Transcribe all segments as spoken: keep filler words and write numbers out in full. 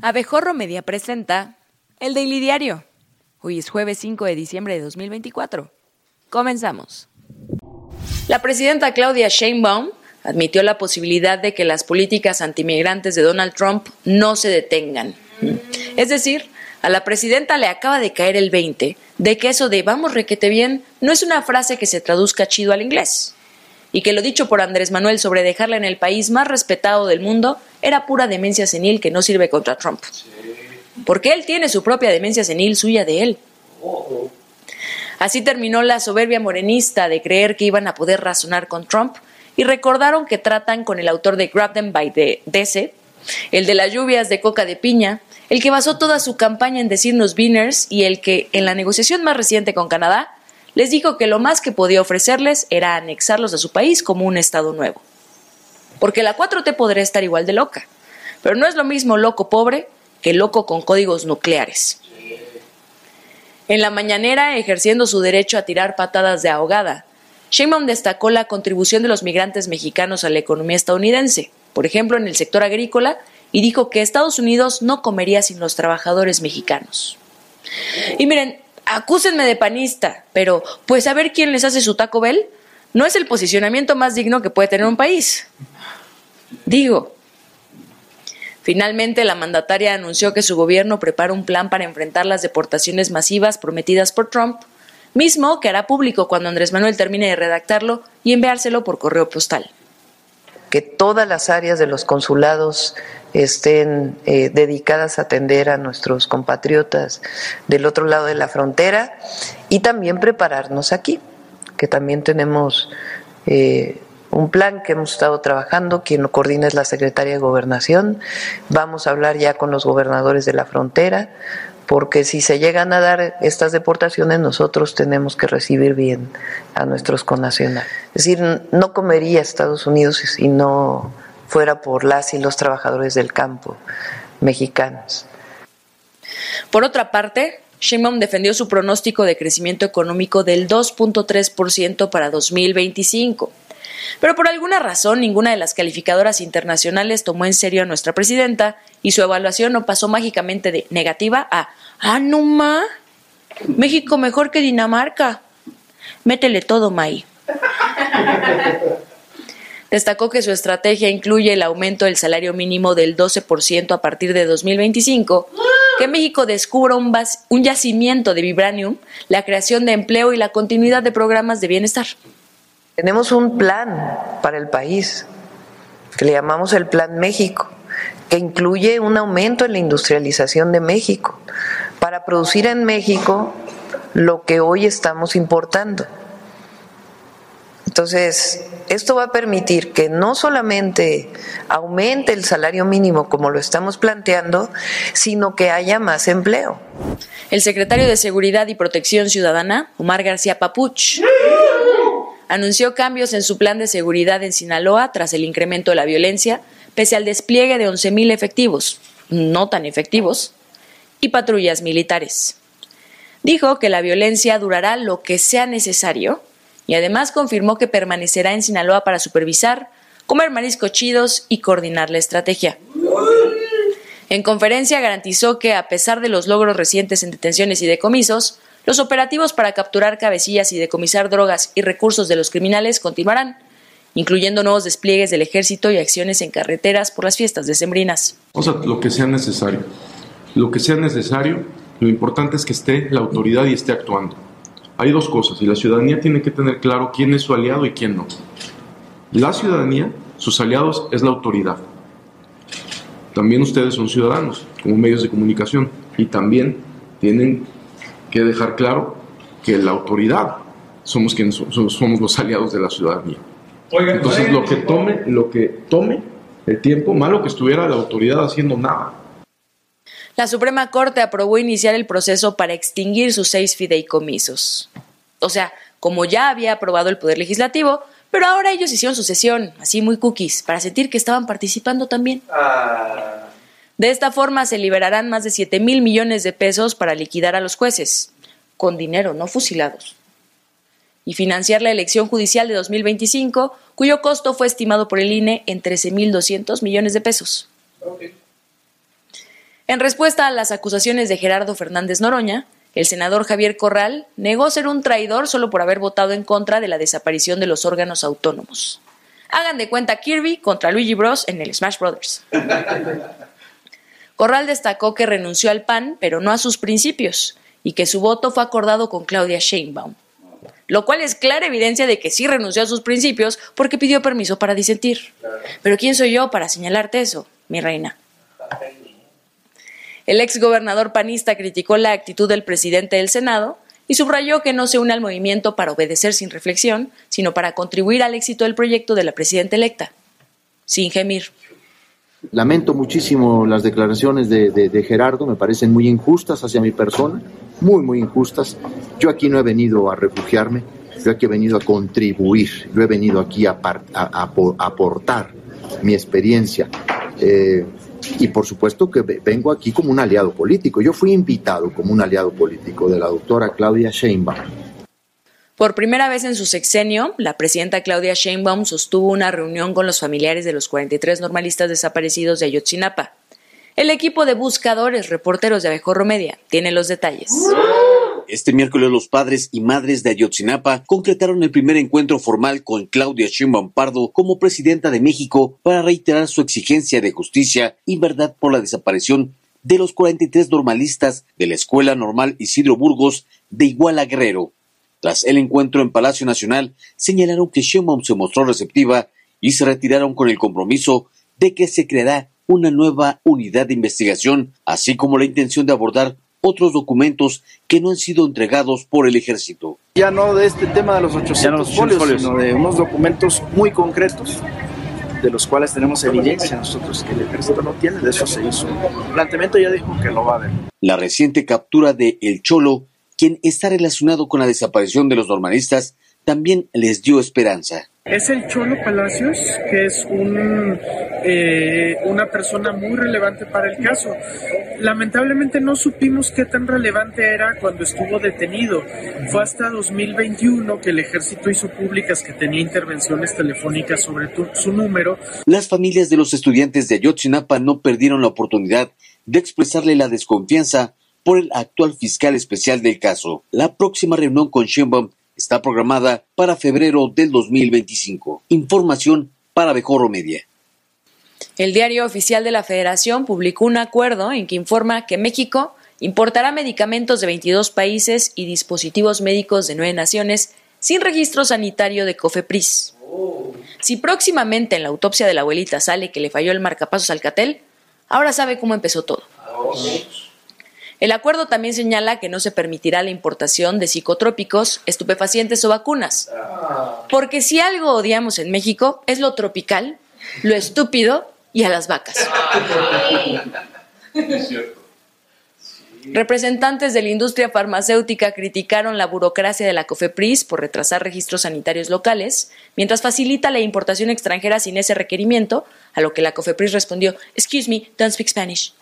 Abejorro Media presenta el Daily Diario. Hoy es jueves cinco de diciembre de dos mil veinticuatro. Comenzamos. La presidenta Claudia Sheinbaum admitió la posibilidad de que las políticas antimigrantes de Donald Trump no se detengan. Es decir, a la presidenta le acaba de caer el veinte de que eso de vamos requete bien no es una frase que se traduzca chido al inglés. Y que lo dicho por Andrés Manuel sobre dejarla en el país más respetado del mundo era pura demencia senil que no sirve contra Trump. Porque él tiene su propia demencia senil suya de él. Así terminó la soberbia morenista de creer que iban a poder razonar con Trump y recordaron que tratan con el autor de Grab Them by the D C, el de las lluvias de coca de piña, el que basó toda su campaña en decirnos beaners y el que, en la negociación más reciente con Canadá, les dijo que lo más que podía ofrecerles era anexarlos a su país como un estado nuevo. Porque la cuatro T podría estar igual de loca, pero no es lo mismo loco pobre que loco con códigos nucleares. En la mañanera, ejerciendo su derecho a tirar patadas de ahogada, Sheinbaum destacó la contribución de los migrantes mexicanos a la economía estadounidense, por ejemplo en el sector agrícola, y dijo que Estados Unidos no comería sin los trabajadores mexicanos. Y miren, acúsenme de panista, pero pues a ver quién les hace su Taco Bell no es el posicionamiento más digno que puede tener un país. Digo, finalmente la mandataria anunció que su gobierno prepara un plan para enfrentar las deportaciones masivas prometidas por Trump, mismo que hará público cuando Andrés Manuel termine de redactarlo y enviárselo por correo postal. Que todas las áreas de los consulados estén eh, dedicadas a atender a nuestros compatriotas del otro lado de la frontera y también prepararnos aquí, que también tenemos eh, un plan que hemos estado trabajando, quien lo coordina es la Secretaria de Gobernación, vamos a hablar ya con los gobernadores de la frontera, porque si se llegan a dar estas deportaciones nosotros tenemos que recibir bien a nuestros connacionales. Es decir, no comería Estados Unidos si no fuera por las y los trabajadores del campo mexicanos. Por otra parte, Sheinbaum defendió su pronóstico de crecimiento económico del dos punto tres por ciento para dos mil veinticinco. Pero por alguna razón ninguna de las calificadoras internacionales tomó en serio a nuestra presidenta y su evaluación no pasó mágicamente de negativa a ¡ah, no ma! México mejor que Dinamarca. Métele todo, May. Destacó que su estrategia incluye el aumento del salario mínimo del doce por ciento a partir de dos mil veinticinco, que México descubra un, bas- un yacimiento de vibranium, la creación de empleo y la continuidad de programas de bienestar. Tenemos un plan para el país, que le llamamos el Plan México, que incluye un aumento en la industrialización de México, para producir en México lo que hoy estamos importando. Entonces, esto va a permitir que no solamente aumente el salario mínimo como lo estamos planteando, sino que haya más empleo. El secretario de Seguridad y Protección Ciudadana, Omar García Papuch, anunció cambios en su plan de seguridad en Sinaloa tras el incremento de la violencia, pese al despliegue de once mil efectivos, no tan efectivos, y patrullas militares. Dijo que la violencia durará lo que sea necesario y además confirmó que permanecerá en Sinaloa para supervisar, comer mariscos chidos y coordinar la estrategia. En conferencia garantizó que, a pesar de los logros recientes en detenciones y decomisos, los operativos para capturar cabecillas y decomisar drogas y recursos de los criminales continuarán, incluyendo nuevos despliegues del ejército y acciones en carreteras por las fiestas decembrinas. O sea, lo que sea necesario. Lo que sea necesario, lo importante es que esté la autoridad y esté actuando. Hay dos cosas, y la ciudadanía tiene que tener claro quién es su aliado y quién no. La ciudadanía, sus aliados, es la autoridad. También ustedes son ciudadanos, como medios de comunicación, y también tienen que dejar claro que la autoridad somos quienes somos, somos los aliados de la ciudadanía. Entonces, lo que tome, lo que tome el tiempo, malo que estuviera la autoridad haciendo nada. La Suprema Corte aprobó iniciar el proceso para extinguir sus seis fideicomisos. O sea, como ya había aprobado el Poder Legislativo, pero ahora ellos hicieron su sesión, así muy cookies, para sentir que estaban participando también. Ah. De esta forma se liberarán más de siete mil millones de pesos para liquidar a los jueces, con dinero, no fusilados, y financiar la elección judicial de dos mil veinticinco, cuyo costo fue estimado por el I N E en trece mil doscientos millones de pesos. Okay. En respuesta a las acusaciones de Gerardo Fernández Noroña, el senador Javier Corral negó ser un traidor solo por haber votado en contra de la desaparición de los órganos autónomos. Hagan de cuenta Kirby contra Luigi Bros. En el Smash Brothers. Corral destacó que renunció al P A N, pero no a sus principios, y que su voto fue acordado con Claudia Sheinbaum, lo cual es clara evidencia de que sí renunció a sus principios porque pidió permiso para disentir. Pero ¿quién soy yo para señalarte eso, mi reina? El exgobernador panista criticó la actitud del presidente del Senado y subrayó que no se une al movimiento para obedecer sin reflexión, sino para contribuir al éxito del proyecto de la presidenta electa, sin gemir. Lamento muchísimo las declaraciones de, de, de Gerardo, me parecen muy injustas hacia mi persona, muy, muy injustas. Yo aquí no he venido a refugiarme, yo aquí he venido a contribuir, yo he venido aquí a, a, a, a aportar mi experiencia. Eh, y por supuesto que vengo aquí como un aliado político. Yo fui invitado como un aliado político de la doctora Claudia Sheinbaum. Por primera vez en su sexenio, la presidenta Claudia Sheinbaum sostuvo una reunión con los familiares de los cuarenta y tres normalistas desaparecidos de Ayotzinapa. El equipo de buscadores reporteros de Abejorro Media tiene los detalles. Este miércoles los padres y madres de Ayotzinapa concretaron el primer encuentro formal con Claudia Sheinbaum Pardo como presidenta de México para reiterar su exigencia de justicia y verdad por la desaparición de los cuarenta y tres normalistas de la Escuela Normal Isidro Burgos de Iguala Guerrero. Tras el encuentro en Palacio Nacional, señalaron que Sheinbaum se mostró receptiva y se retiraron con el compromiso de que se creará una nueva unidad de investigación, así como la intención de abordar otros documentos que no han sido entregados por el ejército. Ya no de este tema de los ochocientos folios, sino de unos documentos muy concretos, de los cuales tenemos evidencia nosotros que el ejército no tiene, de eso se hizo. El planteamiento ya dijo que lo va a ver. La reciente captura de El Cholo, quien está relacionado con la desaparición de los normalistas, también les dio esperanza. Es el Cholo Palacios, que es un, eh, una persona muy relevante para el caso. Lamentablemente no supimos qué tan relevante era cuando estuvo detenido. Fue hasta dos mil veintiuno que el ejército hizo públicas que tenía intervenciones telefónicas sobre tu, su número. Las familias de los estudiantes de Ayotzinapa no perdieron la oportunidad de expresarle la desconfianza por el actual fiscal especial del caso. La próxima reunión con Sheinbaum está programada para febrero del dos mil veinticinco. Información para Abejorro Media. El Diario Oficial de la Federación publicó un acuerdo en que informa que México importará medicamentos de veintidós países y dispositivos médicos de nueve naciones sin registro sanitario de COFEPRIS. Si próximamente en la autopsia de la abuelita sale que le falló el marcapasos Alcatel, ahora sabe cómo empezó todo. El acuerdo también señala que no se permitirá la importación de psicotrópicos, estupefacientes o vacunas. Porque si algo odiamos en México es lo tropical, lo estúpido y a las vacas. Representantes de la industria farmacéutica criticaron la burocracia de la COFEPRIS por retrasar registros sanitarios locales, mientras facilita la importación extranjera sin ese requerimiento, a lo que la COFEPRIS respondió, "Excuse me, don't speak Spanish".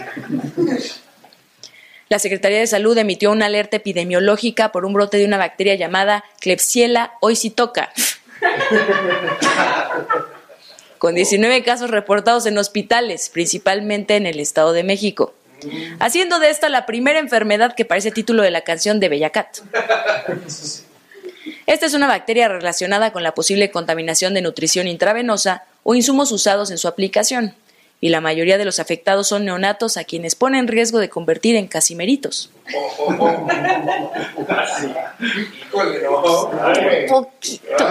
La Secretaría de Salud emitió una alerta epidemiológica por un brote de una bacteria llamada Klebsiella oisitoca, con diecinueve casos reportados en hospitales, principalmente en el Estado de México, haciendo de esta la primera enfermedad que parece título de la canción de Bella Cat. Esta es una bacteria relacionada con la posible contaminación de nutrición intravenosa o insumos usados en su aplicación, y la mayoría de los afectados son neonatos a quienes pone en riesgo de convertir en casimeritos. Poquito.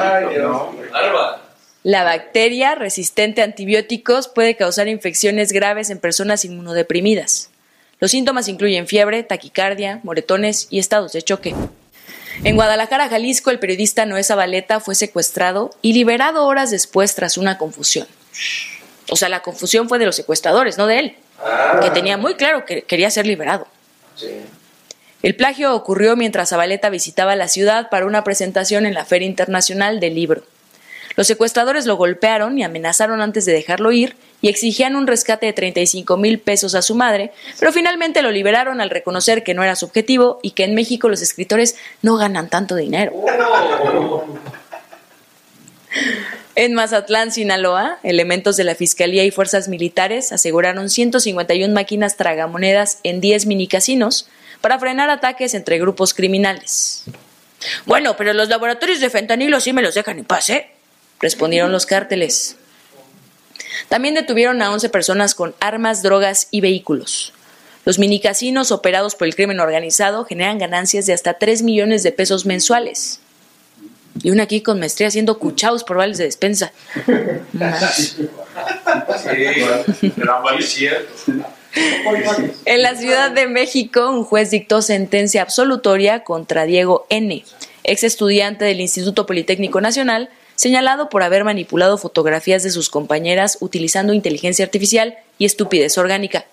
La bacteria resistente a antibióticos puede causar infecciones graves en personas inmunodeprimidas. Los síntomas incluyen fiebre, taquicardia, moretones y estados de choque. En Guadalajara, Jalisco, el periodista Noé Zabaleta fue secuestrado y liberado horas después tras una confusión. O sea, la confusión fue de los secuestradores, no de él, que tenía muy claro que quería ser liberado. El plagio ocurrió mientras Zabaleta visitaba la ciudad para una presentación en la Feria Internacional del Libro. Los secuestradores lo golpearon y amenazaron antes de dejarlo ir y exigían un rescate de treinta y cinco mil pesos a su madre, pero finalmente lo liberaron al reconocer que no era su objetivo y que en México los escritores no ganan tanto dinero. En Mazatlán, Sinaloa, elementos de la Fiscalía y fuerzas militares aseguraron ciento cincuenta y una máquinas tragamonedas en diez minicasinos para frenar ataques entre grupos criminales. Bueno, pero los laboratorios de fentanilo sí me los dejan en paz, ¿eh? Respondieron los cárteles. También detuvieron a once personas con armas, drogas y vehículos. Los minicasinos operados por el crimen organizado generan ganancias de hasta tres millones de pesos mensuales. Y una aquí con maestría haciendo cuchaos por vales de despensa. En la Ciudad de México, un juez dictó sentencia absolutoria contra Diego N., ex estudiante del Instituto Politécnico Nacional, señalado por haber manipulado fotografías de sus compañeras utilizando inteligencia artificial y estupidez orgánica.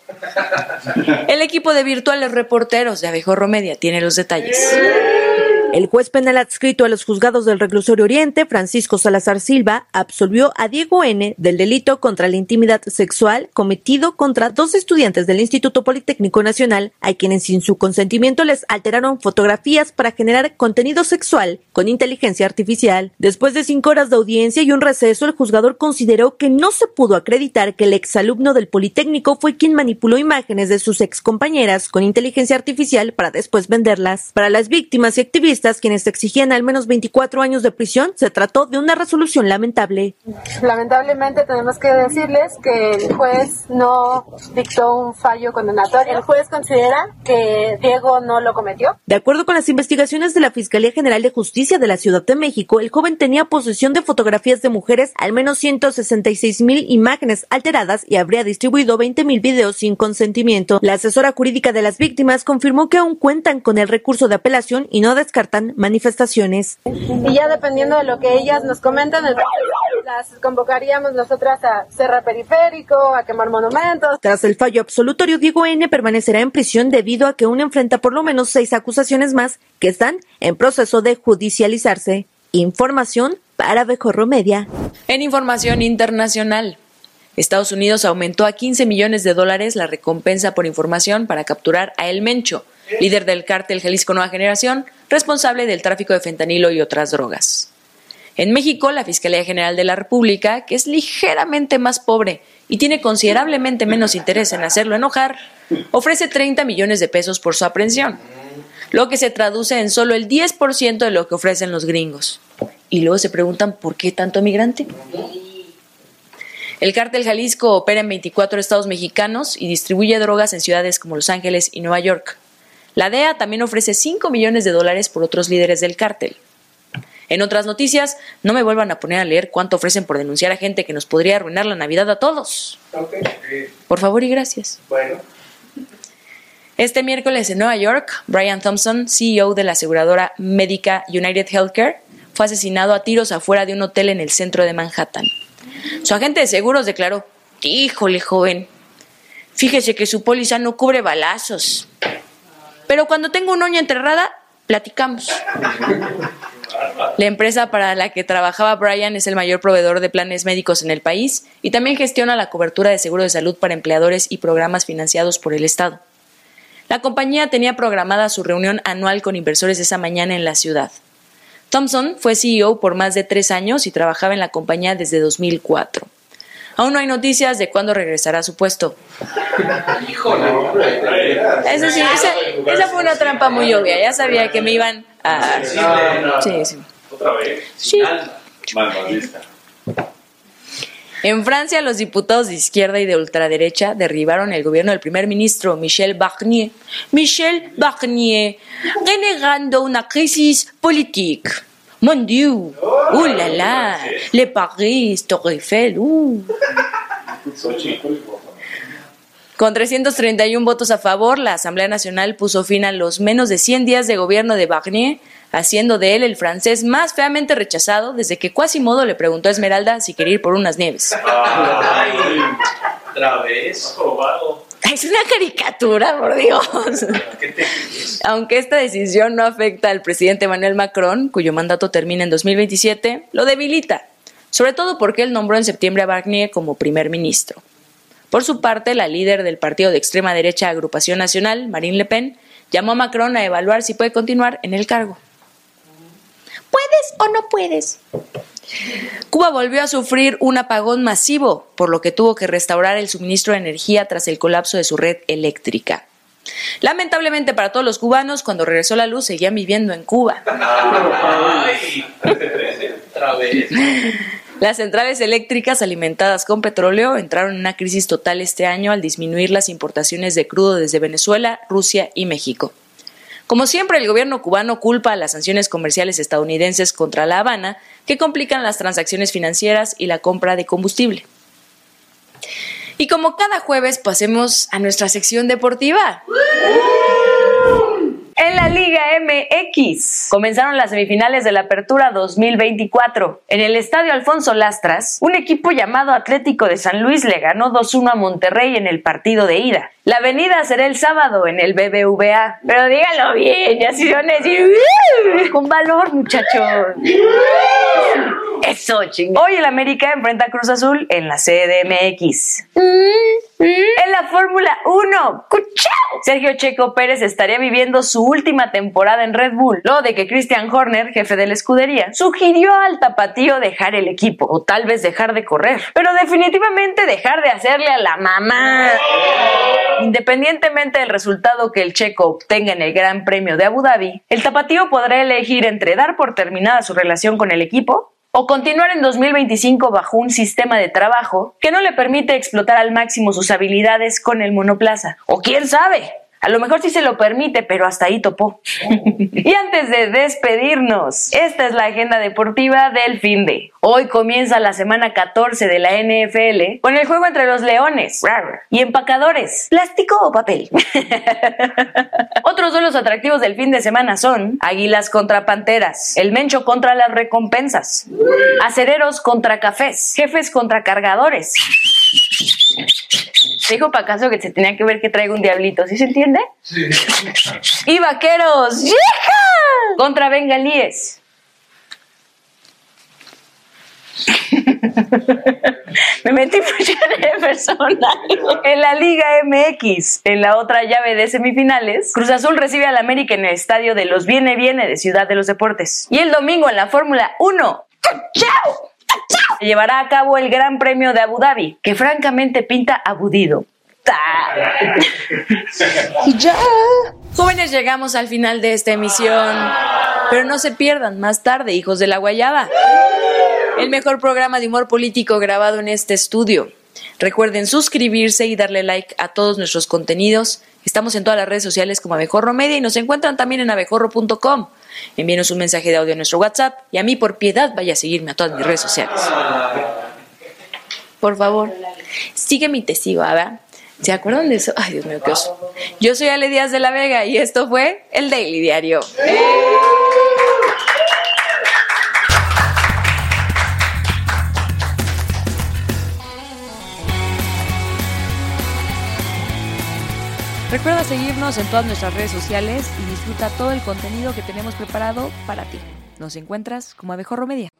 El equipo de virtuales reporteros de Abejorro Media tiene los detalles. El juez penal adscrito a los juzgados del Reclusorio Oriente, Francisco Salazar Silva, absolvió a Diego N. del delito contra la intimidad sexual cometido contra dos estudiantes del Instituto Politécnico Nacional, a quienes sin su consentimiento les alteraron fotografías para generar contenido sexual con inteligencia artificial. Después de cinco horas de audiencia y un receso, el juzgador consideró que no se pudo acreditar que el exalumno del Politécnico fue quien manipuló imágenes de sus excompañeras con inteligencia artificial para después venderlas. Para las víctimas y activistas, quienes exigían al menos veinticuatro años de prisión, se trató de una resolución lamentable. Lamentablemente tenemos que decirles que el juez no dictó un fallo condenatorio. El juez considera que Diego no lo cometió. De acuerdo con las investigaciones de la Fiscalía General de Justicia de la Ciudad de México, el joven tenía posesión de fotografías de mujeres, al menos ciento sesenta y seis mil imágenes alteradas y habría distribuido veinte mil videos sin consentimiento. La asesora jurídica de las víctimas confirmó que aún cuentan con el recurso de apelación y no descartan manifestaciones. Y ya dependiendo de lo que ellas nos comentan, las convocaríamos nosotras a cerrar periférico, a quemar monumentos. Tras el fallo absolutorio, Diego N. permanecerá en prisión debido a que aún enfrenta por lo menos seis acusaciones más que están en proceso de judicializarse. Información para Abejorro Media. En información internacional, Estados Unidos aumentó a quince millones de dólares la recompensa por información para capturar a El Mencho, líder del cártel Jalisco Nueva Generación, responsable del tráfico de fentanilo y otras drogas. En México, la Fiscalía General de la República, que es ligeramente más pobre y tiene considerablemente menos interés en hacerlo enojar, ofrece treinta millones de pesos por su aprehensión, lo que se traduce en solo el diez por ciento de lo que ofrecen los gringos. Y luego se preguntan ¿por qué tanto migrante? El cártel Jalisco opera en veinticuatro estados mexicanos y distribuye drogas en ciudades como Los Ángeles y Nueva York. La D E A también ofrece cinco millones de dólares por otros líderes del cártel. En otras noticias, no me vuelvan a poner a leer cuánto ofrecen por denunciar a gente que nos podría arruinar la Navidad a todos. Por favor y gracias. Bueno. Este miércoles en Nueva York, Brian Thompson, C E O de la aseguradora médica United Healthcare, fue asesinado a tiros afuera de un hotel en el centro de Manhattan. Su agente de seguros declaró: "Híjole, joven, fíjese que su póliza no cubre balazos. Pero cuando tengo una uña enterrada, platicamos". La empresa para la que trabajaba Brian es el mayor proveedor de planes médicos en el país y también gestiona la cobertura de seguro de salud para empleadores y programas financiados por el Estado. La compañía tenía programada su reunión anual con inversores esa mañana en la ciudad. Thompson fue C E O por más de tres años y trabajaba en la compañía desde dos mil cuatro. Aún no hay noticias de cuándo regresará a su puesto. Eso sí, esa, esa fue una trampa muy obvia. Ya sabía que me iban a... Sí, sí. ¿Otra vez? Sí. Malvadista. En Francia, los diputados de izquierda y de ultraderecha derribaron el gobierno del primer ministro Michel Barnier. Michel Barnier, renegando una crisis política. Mon Dieu, oh la la, le Paris, Torre Eiffel, uh. Con trescientos treinta y uno votos a favor, la Asamblea Nacional puso fin a los menos de cien días de gobierno de Barnier, haciendo de él el francés más feamente rechazado desde que Quasimodo le preguntó a Esmeralda si quería ir por unas nieves. Ay, otra vez, probado. Es una caricatura, por Dios. Aunque esta decisión no afecta al presidente Emmanuel Macron, cuyo mandato termina en dos mil veintisiete, lo debilita, sobre todo porque él nombró en septiembre a Barnier como primer ministro. Por su parte, la líder del partido de extrema derecha Agrupación Nacional, Marine Le Pen, llamó a Macron a evaluar si puede continuar en el cargo. ¿Puedes o no puedes? Cuba volvió a sufrir un apagón masivo, por lo que tuvo que restaurar el suministro de energía tras el colapso de su red eléctrica. Lamentablemente para todos los cubanos, cuando regresó la luz seguían viviendo en Cuba. Ay, otra vez. Las centrales eléctricas alimentadas con petróleo entraron en una crisis total este año al disminuir las importaciones de crudo desde Venezuela, Rusia y México. Como siempre, el gobierno cubano culpa a las sanciones comerciales estadounidenses contra La Habana, que complican las transacciones financieras y la compra de combustible. Y como cada jueves, pasemos a nuestra sección deportiva. En la Liga M X comenzaron las semifinales de la Apertura dos mil veinticuatro. En el Estadio Alfonso Lastras, un equipo llamado Atlético de San Luis le ganó dos uno a Monterrey en el partido de ida. La venida será el sábado en el B B V A. Pero díganlo bien, ya si van a decir con valor, muchachos. Eso, chingón. Hoy el América enfrenta a Cruz Azul en la C D M X. En la Fórmula uno, ¡cuchao! Sergio Checo Pérez estaría viviendo su última temporada en Red Bull, luego de que Christian Horner, jefe de la escudería, sugirió al tapatío dejar el equipo, o tal vez dejar de correr, pero definitivamente dejar de hacerle a la mamá. Independientemente del resultado que el checo obtenga en el Gran Premio de Abu Dhabi, el tapatío podrá elegir entre dar por terminada su relación con el equipo o continuar en dos mil veinticinco bajo un sistema de trabajo que no le permite explotar al máximo sus habilidades con el monoplaza. O quién sabe, a lo mejor sí se lo permite, pero hasta ahí topó. Y antes de despedirnos, esta es la agenda deportiva del finde. Hoy comienza la semana catorce de la N F L con el juego entre los Leones y Empacadores, ¿plástico o papel? Otros duelos atractivos del fin de semana son Águilas contra Panteras, el Mencho contra las Recompensas, Acereros contra Cafés, Jefes contra Cargadores. Dijo para acaso que se tenía que ver que traiga un diablito, ¿sí se entiende? Sí. Y Vaqueros, ¡yeja! Contra Bengalíes. Me metí mucho en el personal. En la Liga M X, en la otra llave de semifinales, Cruz Azul recibe al América en el estadio de los Viene Viene de Ciudad de los Deportes. Y el domingo en la Fórmula uno, ¡chao! Se llevará a cabo el Gran Premio de Abu Dhabi, que francamente pinta abudido. Y ya. Jóvenes, llegamos al final de esta emisión, pero no se pierdan más tarde, Hijos de la Guayaba, el mejor programa de humor político grabado en este estudio. Recuerden suscribirse y darle like a todos nuestros contenidos. Estamos en todas las redes sociales como Abejorro Media y nos encuentran también en abejorro punto com. Envíenos un mensaje de audio a nuestro WhatsApp y a mí, por piedad, vaya a seguirme a todas mis redes sociales. Por favor, sígueme y te sigo, ¿verdad? ¿Se acuerdan de eso? Ay, Dios mío, qué oso. Yo soy Ale Díaz de la Vega y esto fue el Daily Diario. Recuerda seguirnos en todas nuestras redes sociales y disfruta todo el contenido que tenemos preparado para ti. Nos encuentras como Abejorro Media.